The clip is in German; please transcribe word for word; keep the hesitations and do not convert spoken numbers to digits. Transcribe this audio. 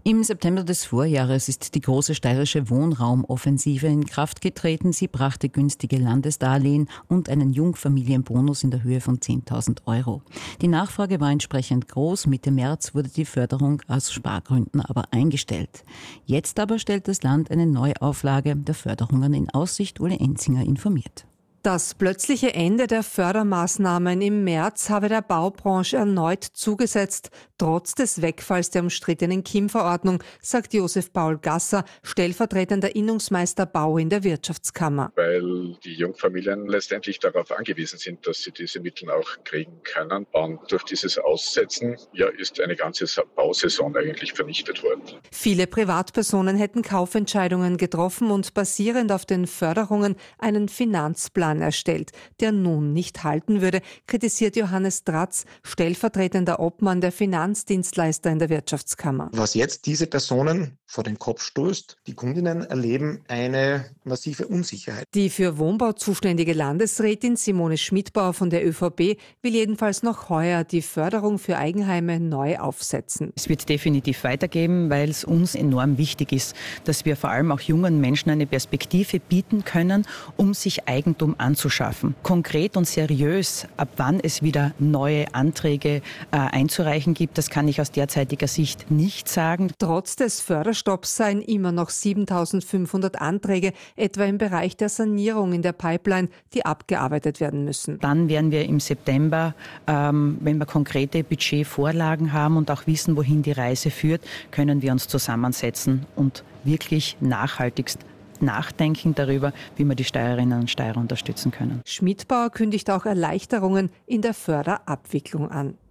Im September des Vorjahres ist die große steirische Wohnraumoffensive in Kraft getreten. Sie brachte günstige Landesdarlehen und einen Jungfamilienbonus in der Höhe von zehntausend Euro. Die Nachfrage war entsprechend groß. Mitte März wurde die Förderung aus Spargründen aber eingestellt. Jetzt aber stellt das Land eine Neuauflage der Förderungen in Aussicht. Uli Enzinger informiert. Das plötzliche Ende der Fördermaßnahmen im März habe der Baubranche erneut zugesetzt, trotz des Wegfalls der umstrittenen K I M-Verordnung, sagt Josef Paul Gasser, stellvertretender Innungsmeister Bau in der Wirtschaftskammer. Weil die Jungfamilien letztendlich darauf angewiesen sind, dass sie diese Mittel auch kriegen können. Und durch dieses Aussetzen ja, ist eine ganze Bausaison eigentlich vernichtet worden. Viele Privatpersonen hätten Kaufentscheidungen getroffen und basierend auf den Förderungen einen Finanzplan erstellt, der nun nicht halten würde, kritisiert Johannes Dratz, stellvertretender Obmann der Finanzdienstleister in der Wirtschaftskammer. Was jetzt diese Personen vor den Kopf stößt, die Kundinnen erleben eine massive Unsicherheit. Die für Wohnbau zuständige Landesrätin Simone Schmidbauer von der ÖVP will jedenfalls noch heuer die Förderung für Eigenheime neu aufsetzen. Es wird definitiv weitergeben, weil es uns enorm wichtig ist, dass wir vor allem auch jungen Menschen eine Perspektive bieten können, um sich Eigentum anzuschaffen. Konkret und seriös, ab wann es wieder neue Anträge äh, einzureichen gibt, das kann ich aus derzeitiger Sicht nicht sagen. Trotz des Förderstopps seien immer noch siebentausendfünfhundert Anträge, etwa im Bereich der Sanierung in der Pipeline, die abgearbeitet werden müssen. Dann werden wir im September, ähm, wenn wir konkrete Budgetvorlagen haben und auch wissen, wohin die Reise führt, können wir uns zusammensetzen und wirklich nachhaltigst nachdenken darüber, wie wir die Steirerinnen und Steirer unterstützen können. Schmidbauer kündigt auch Erleichterungen in der Förderabwicklung an.